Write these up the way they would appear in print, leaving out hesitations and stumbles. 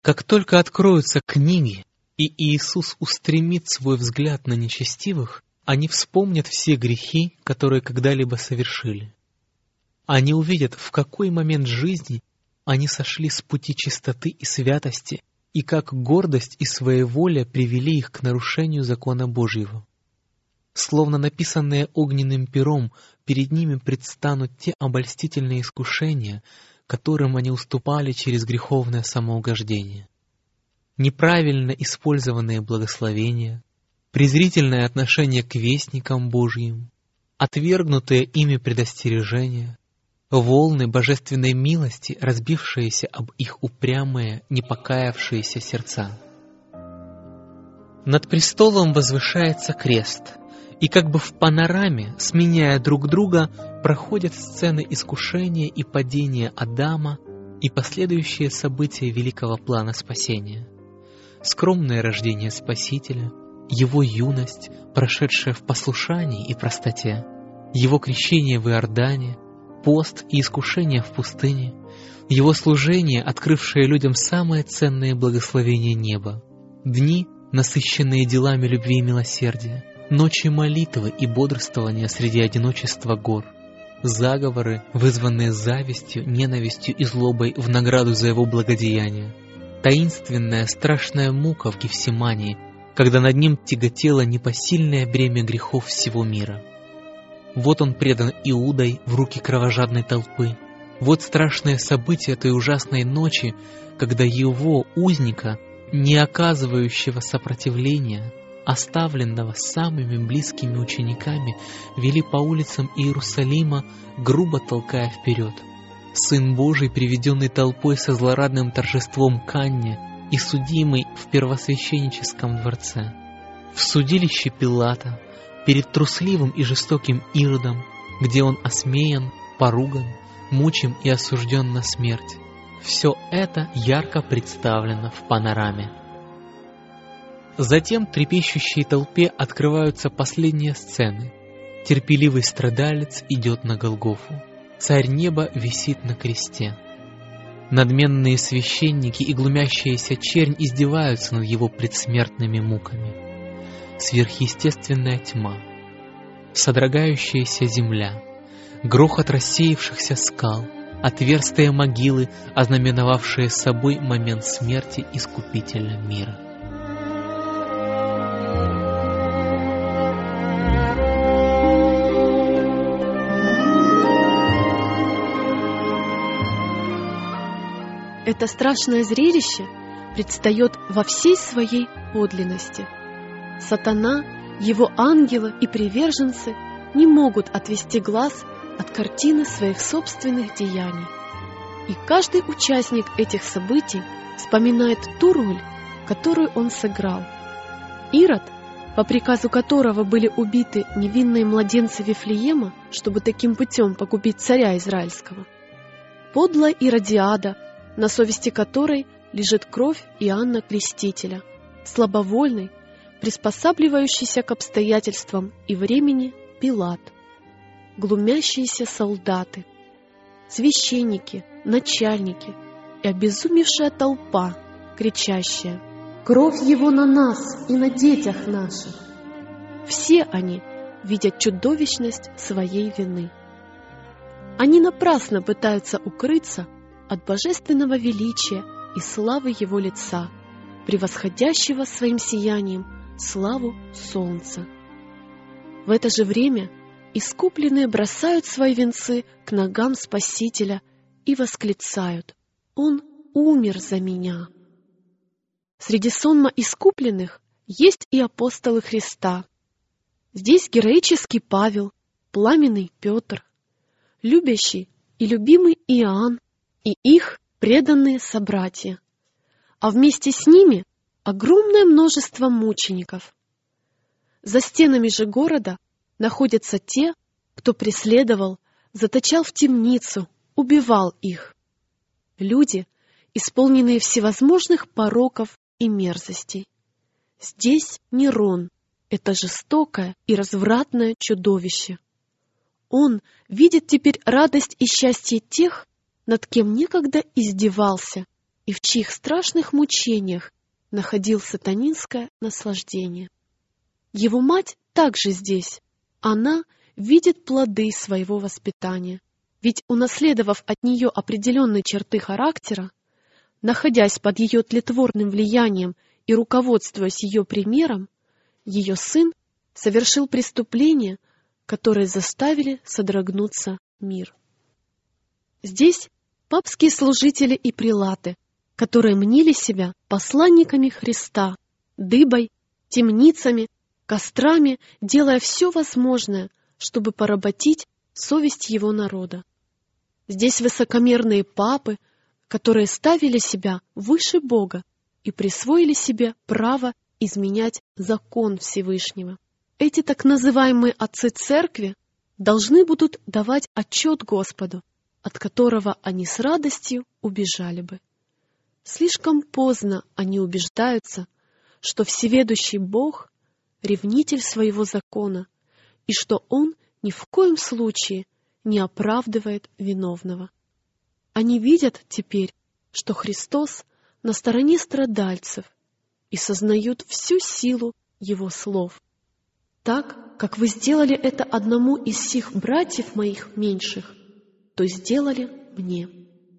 Как только откроются книги, и Иисус устремит свой взгляд на нечестивых, они вспомнят все грехи, которые когда-либо совершили. Они увидят, в какой момент жизни они сошли с пути чистоты и святости, и как гордость и своеволие привели их к нарушению закона Божьего. Словно написанные огненным пером, перед ними предстанут те обольстительные искушения, которым они уступали через греховное самоугождение. Неправильно использованные благословения, презрительное отношение к вестникам Божьим, отвергнутые ими предостережения, волны божественной милости, разбившиеся об их упрямые, непокаявшиеся сердца. Над престолом возвышается крест, и как бы в панораме, сменяя друг друга, проходят сцены искушения и падения Адама и последующие события великого плана спасения. Скромное рождение Спасителя, Его юность, прошедшая в послушании и простоте, Его крещение в Иордане, пост и искушение в пустыне, Его служение, открывшее людям самые ценные благословения неба, дни, насыщенные делами любви и милосердия, ночи молитвы и бодрствования среди одиночества гор, заговоры, вызванные завистью, ненавистью и злобой в награду за Его благодеяние, таинственная страшная мука в Гефсимании, когда над Ним тяготело непосильное бремя грехов всего мира. Вот Он предан Иудой в руки кровожадной толпы. Вот страшное событие той ужасной ночи, когда Его, узника, не оказывающего сопротивления, оставленного самыми близкими учениками, вели по улицам Иерусалима, грубо толкая вперед. Сын Божий, приведенный толпой со злорадным торжеством к Анне и судимый в первосвященническом дворце. В судилище Пилата, перед трусливым и жестоким Иродом, где он осмеян, поруган, мучим и осужден на смерть. Все это ярко представлено в панораме. Затем трепещущей толпе открываются последние сцены. Терпеливый страдалец идет на Голгофу. Царь неба висит на кресте. Надменные священники и глумящаяся чернь издеваются над его предсмертными муками. Сверхъестественная тьма, содрогающаяся земля, грохот рассеявшихся скал, отверстия могилы, ознаменовавшие собой момент смерти Искупителя мира. Это страшное зрелище предстает во всей своей подлинности. Сатана, его ангелы и приверженцы не могут отвести глаз от картины своих собственных деяний. И каждый участник этих событий вспоминает ту роль, которую он сыграл. Ирод, по приказу которого были убиты невинные младенцы Вифлеема, чтобы таким путем погубить царя Израильского. Подлая Иродиада, на совести которой лежит кровь Иоанна Крестителя, слабовольный, приспосабливающийся к обстоятельствам и времени Пилат, глумящиеся солдаты, священники, начальники и обезумевшая толпа, кричащая: «Кровь его на нас и на детях наших!» Все они видят чудовищность своей вины. Они напрасно пытаются укрыться от божественного величия и славы Его лица, превосходящего своим сиянием славу солнца. В это же время искупленные бросают свои венцы к ногам Спасителя и восклицают: «Он умер за меня». Среди сонма искупленных есть и апостолы Христа. Здесь героический Павел, пламенный Петр, любящий и любимый Иоанн и их преданные собратья, а вместе с ними огромное множество мучеников. За стенами же города находятся те, кто преследовал, заточал в темницу, убивал их. Люди, исполненные всевозможных пороков и мерзостей. Здесь Нерон, это жестокое и развратное чудовище. Он видит теперь радость и счастье тех, над кем некогда издевался, и в чьих страшных мучениях находил сатанинское наслаждение. Его мать также здесь. Она видит плоды своего воспитания. Ведь, унаследовав от нее определенные черты характера, находясь под ее тлетворным влиянием и руководствуясь ее примером, ее сын совершил преступления, которые заставили содрогнуться мир. Здесь папские служители и прелаты, которые мнили себя посланниками Христа, дыбой, темницами, кострами, делая все возможное, чтобы поработить совесть его народа. Здесь высокомерные папы, которые ставили себя выше Бога и присвоили себе право изменять закон Всевышнего. Эти так называемые отцы церкви должны будут давать отчет Господу, от которого они с радостью убежали бы. Слишком поздно они убеждаются, что всеведущий Бог — ревнитель своего закона, и что Он ни в коем случае не оправдывает виновного. Они видят теперь, что Христос на стороне страдальцев, и сознают всю силу Его слов. Так, как вы сделали это одному из сих братьев моих меньших, то сделали мне.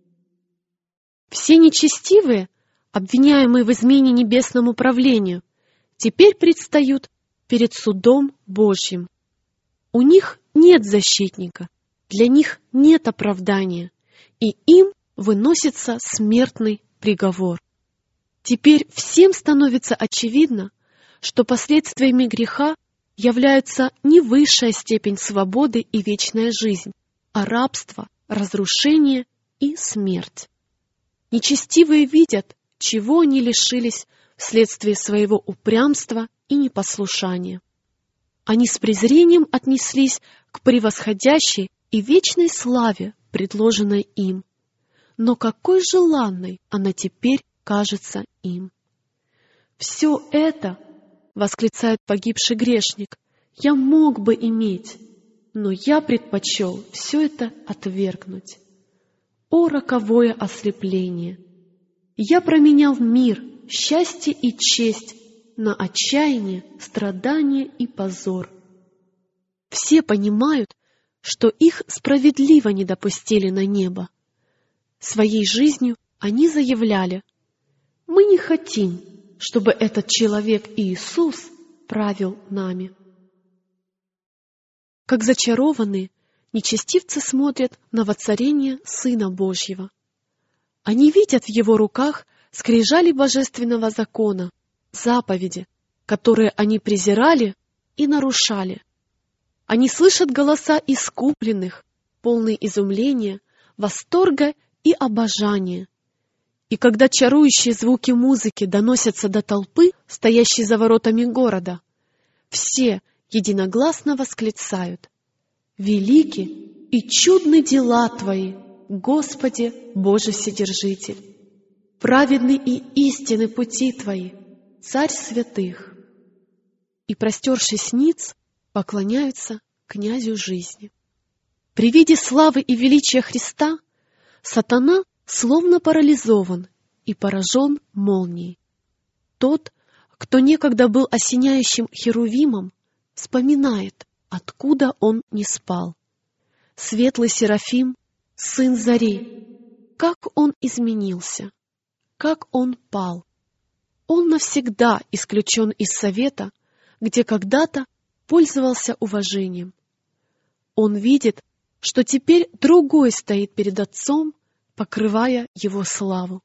Все нечестивые, обвиняемые в измене небесному правлению, теперь предстают перед судом Божьим. У них нет защитника, для них нет оправдания, и им выносится смертный приговор. Теперь всем становится очевидно, что последствиями греха являются не высшая степень свободы и вечная жизнь, а рабство, разрушение и смерть. Нечестивые видят, чего они лишились вследствие своего упрямства и непослушания. Они с презрением отнеслись к превосходящей и вечной славе, предложенной им. Но какой желанной она теперь кажется им. «Все это, — восклицает погибший грешник, — я мог бы иметь, но я предпочел все это отвергнуть. О, роковое ослепление! Я променял мир, счастье и честь на отчаяние, страдание и позор. Все понимают, что их справедливо не допустили на небо. Своей жизнью они заявляли: мы не хотим, чтобы этот человек Иисус правил нами. Как зачарованные, нечестивцы смотрят на воцарение Сына Божьего. Они видят в Его руках скрижали божественного закона, заповеди, которые они презирали и нарушали. Они слышат голоса искупленных, полные изумления, восторга и обожания. И когда чарующие звуки музыки доносятся до толпы, стоящей за воротами города, все единогласно восклицают: «Велики и чудны дела Твои, Господи Боже Вседержитель! Праведны и истинны пути Твои, Царь святых!» И, простершись ниц, поклоняются князю жизни. При виде славы и величия Христа сатана словно парализован и поражен молнией. Тот, кто некогда был осеняющим херувимом, вспоминает, откуда он не спал. Светлый Серафим, сын зари, как он изменился, как он пал. Он навсегда исключен из совета, где когда-то пользовался уважением. Он видит, что теперь другой стоит перед Отцом, покрывая его славу.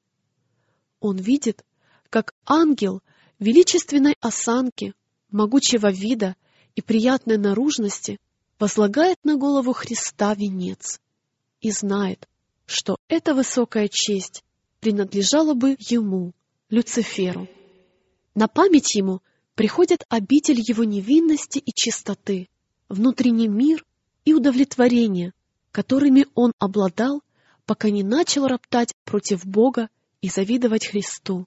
Он видит, как ангел величественной осанки, могучего вида и приятной наружности возлагает на голову Христа венец и знает, что эта высокая честь принадлежала бы ему, Люциферу. На память ему приходит обитель его невинности и чистоты, внутренний мир и удовлетворение, которыми он обладал, пока не начал роптать против Бога и завидовать Христу.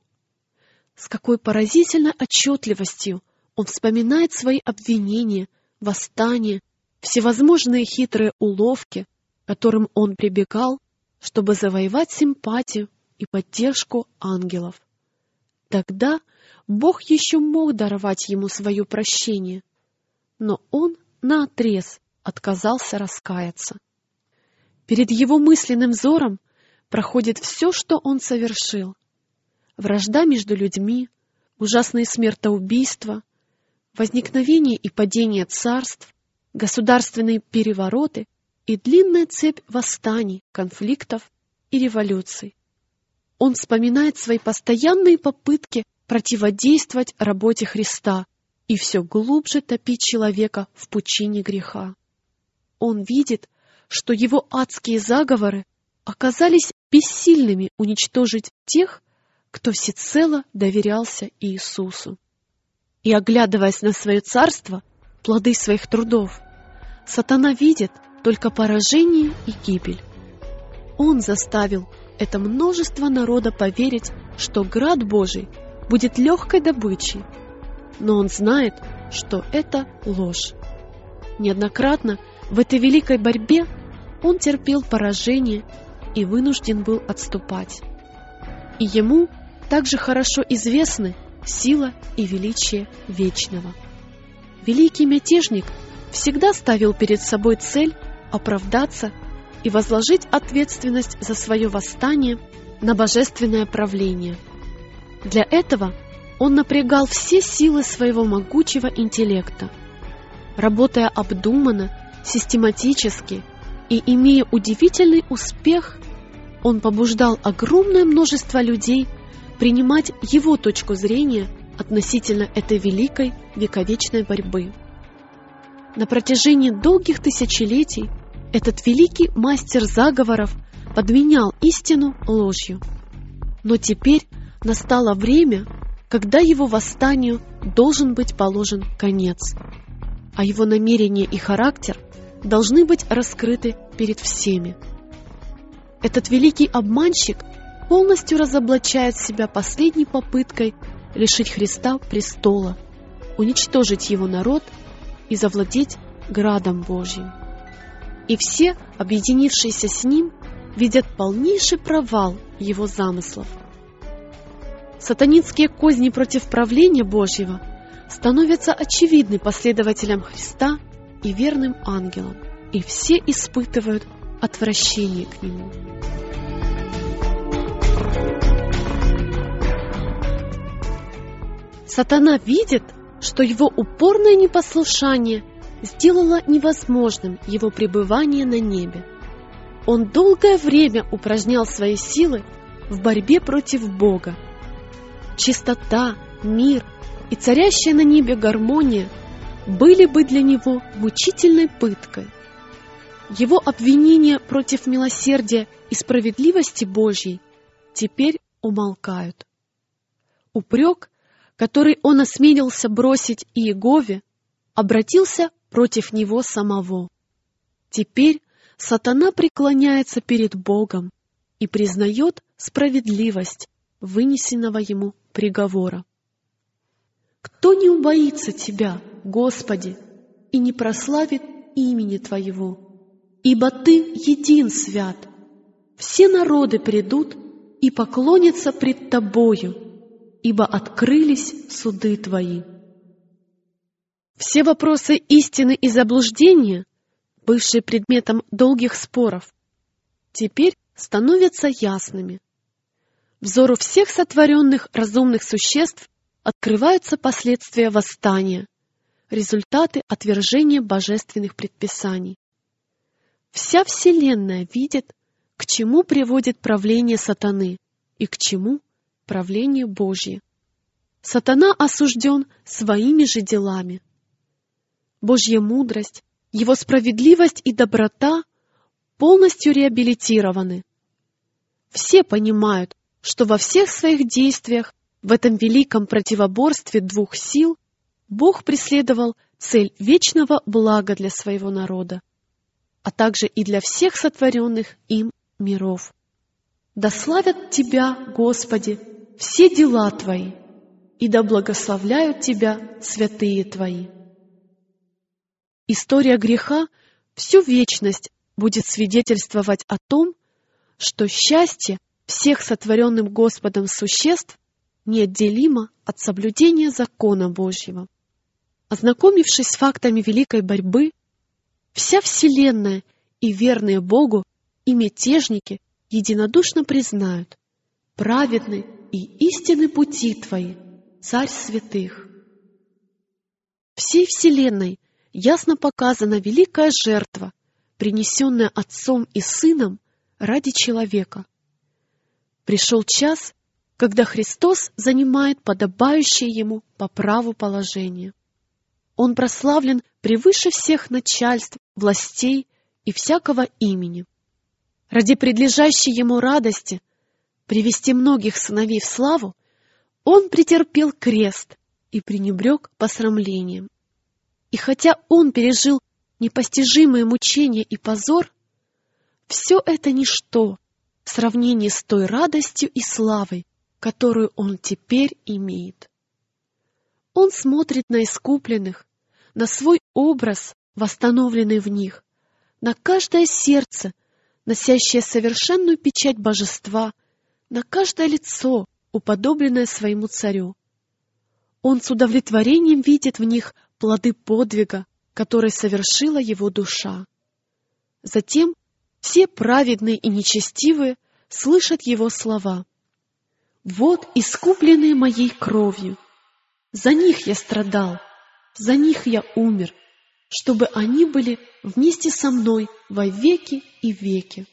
С какой поразительной отчетливостью он вспоминает свои обвинения, восстания, всевозможные хитрые уловки, к которым он прибегал, чтобы завоевать симпатию и поддержку ангелов. Тогда Бог еще мог даровать ему свое прощение, но он наотрез отказался раскаяться. Перед его мысленным взором проходит все, что он совершил. Вражда между людьми, ужасные смертоубийства, возникновение и падение царств, государственные перевороты и длинная цепь восстаний, конфликтов и революций. Он вспоминает свои постоянные попытки противодействовать работе Христа и все глубже топить человека в пучине греха. Он видит, что его адские заговоры оказались бессильными уничтожить тех, кто всецело доверялся Иисусу. И, оглядываясь на свое царство, плоды своих трудов, сатана видит только поражение и гибель. Он заставил это множество народа поверить, что град Божий будет легкой добычей, но он знает, что это ложь. Неоднократно в этой великой борьбе он терпел поражение и вынужден был отступать. И ему также хорошо известны сила и величие Вечного. Великий мятежник всегда ставил перед собой цель оправдаться и возложить ответственность за свое восстание на божественное правление. Для этого он напрягал все силы своего могучего интеллекта. Работая обдуманно, систематически и имея удивительный успех, он побуждал огромное множество людей принимать его точку зрения относительно этой великой вековечной борьбы. На протяжении долгих тысячелетий этот великий мастер заговоров подменял истину ложью. Но теперь настало время, когда его восстанию должен быть положен конец, а его намерения и характер должны быть раскрыты перед всеми. Этот великий обманщик полностью разоблачает себя последней попыткой лишить Христа престола, уничтожить его народ и завладеть градом Божьим. И все, объединившиеся с ним, видят полнейший провал его замыслов. Сатанинские козни против правления Божьего становятся очевидны последователям Христа и верным ангелам, и все испытывают отвращение к нему. Сатана видит, что его упорное непослушание сделало невозможным его пребывание на небе. Он долгое время упражнял свои силы в борьбе против Бога. Чистота, мир и царящая на небе гармония были бы для него мучительной пыткой. Его обвинения против милосердия и справедливости Божьей теперь умолкают. Упрек, который он осмелился бросить Иегове, обратился против него самого. Теперь сатана преклоняется перед Богом и признает справедливость вынесенного ему приговора. Кто не убоится Тебя, Господи, и не прославит имени Твоего? Ибо Ты един свят. Все народы придут и поклонятся пред Тобою, ибо открылись суды Твои. Все вопросы истины и заблуждения, бывшие предметом долгих споров, теперь становятся ясными. Взору всех сотворенных разумных существ открываются последствия восстания, результаты отвержения божественных предписаний. Вся Вселенная видит, к чему приводит правление сатаны и к чему правление Божье. Сатана осужден своими же делами. Божья мудрость, его справедливость и доброта полностью реабилитированы. Все понимают, что во всех своих действиях в этом великом противоборстве двух сил Бог преследовал цель вечного блага для своего народа, а также и для всех сотворенных им миров. Да славят Тебя, Господи, все дела Твои, и да благословляют Тебя святые Твои. История греха всю вечность будет свидетельствовать о том, что счастье всех сотворенным Господом существ неотделимо от соблюдения закона Божьего. Ознакомившись с фактами великой борьбы, вся Вселенная и верные Богу и мятежники единодушно признают: праведны и истинны пути Твои, Царь святых. Всей Вселенной ясно показана великая жертва, принесенная Отцом и Сыном ради человека. Пришел час, когда Христос занимает подобающее Ему по праву положение. Он прославлен превыше всех начальств, властей и всякого имени. Ради предлежащей Ему радости привести многих сыновей в славу, Он претерпел крест и пренебрег посрамлением. И хотя Он пережил непостижимые мучения и позор, все это ничто в сравнении с той радостью и славой, которую Он теперь имеет. Он смотрит на искупленных, на свой образ, восстановленный в них, на каждое сердце, носящее совершенную печать божества, на каждое лицо, уподобленное своему царю. Он с удовлетворением видит в них плоды подвига, который совершила его душа. Затем все праведные и нечестивые слышат его слова: «Вот искупленные моей кровью, за них я страдал, за них я умер, чтобы они были вместе со мной во веки и веки».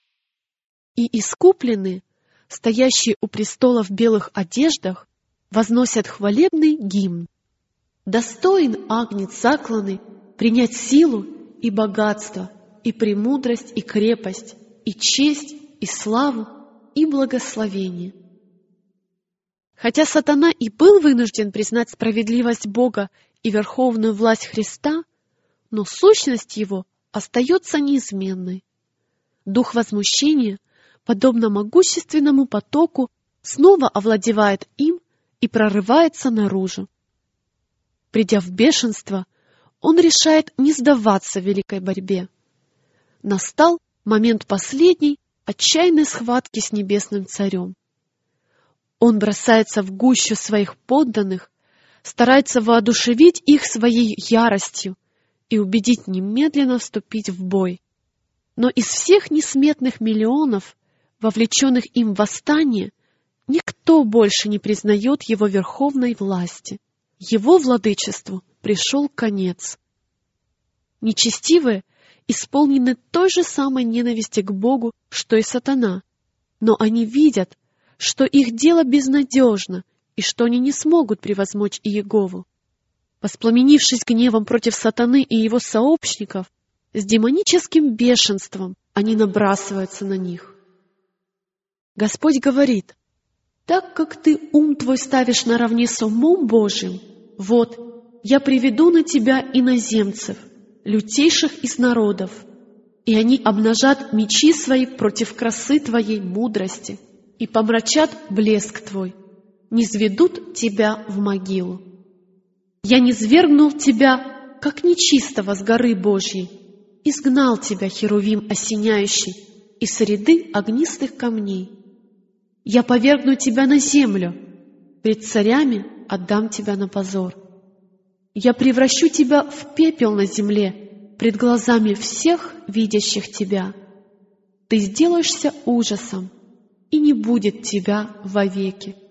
И искупленные, стоящие у престола в белых одеждах, возносят хвалебный гимн: «Достоин агнец закланный принять силу и богатство, и премудрость, и крепость, и честь, и славу, и благословение». Хотя сатана и был вынужден признать справедливость Бога и верховную власть Христа, но сущность его остается неизменной. Дух возмущения, подобно могущественному потоку, снова овладевает им и прорывается наружу. Придя в бешенство, он решает не сдаваться в великой борьбе. Настал момент последней, отчаянной схватки с небесным царем. Он бросается в гущу своих подданных, старается воодушевить их своей яростью и убедить немедленно вступить в бой. Но из всех несметных миллионов, вовлеченных им в восстание, никто больше не признает его верховной власти. Его владычеству пришел конец. Нечестивые исполнены той же самой ненависти к Богу, что и сатана, но они видят, что их дело безнадежно и что они не смогут превозмочь Иегову. Воспламенившись гневом против сатаны и его сообщников, с демоническим бешенством они набрасываются на них. Господь говорит: «Так как ты ум твой ставишь наравне с умом Божиим, вот, я приведу на тебя иноземцев, лютейших из народов, и они обнажат мечи свои против красы твоей мудрости и помрачат блеск твой, низведут тебя в могилу. Я низвергнул тебя, как нечистого с горы Божьей, изгнал тебя, херувим осеняющий, из среды огнистых камней. Я повергну тебя на землю, пред царями отдам тебя на позор. Я превращу тебя в пепел на земле, пред глазами всех, видящих тебя. Ты сделаешься ужасом, и не будет тебя вовеки.